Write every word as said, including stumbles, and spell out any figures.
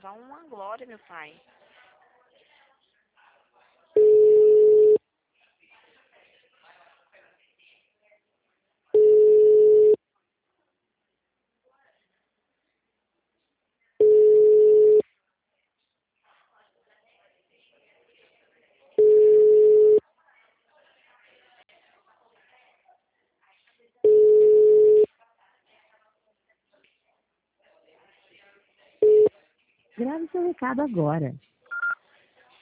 levar uma glória, meu pai. Grave seu recado agora.